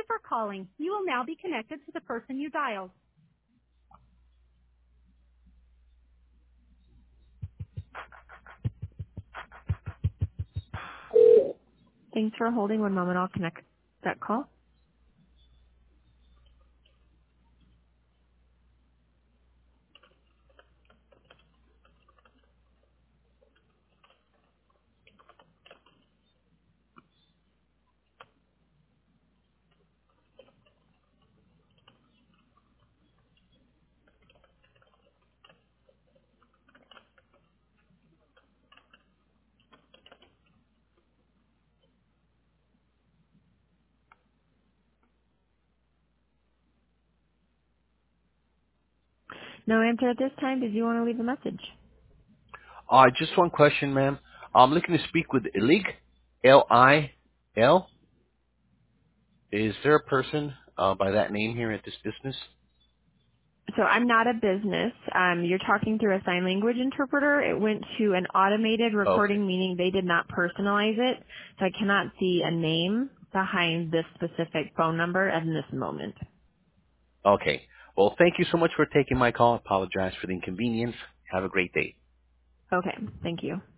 for calling. You will now be connected to the person you dialed. Thanks for holding. One moment, I'll connect that call. No answer at this time. Did you want to leave a message? Just one question, ma'am. I'm looking to speak with Ilig, Lil. Is there a person by that name here at this business? So I'm not a business. You're talking through a sign language interpreter. It went to an automated Okay. recording, meaning they did not personalize it. So I cannot see a name behind this specific phone number at this moment. Okay. Well, thank you so much for taking my call. I apologize for the inconvenience. Have a great day. Okay, thank you.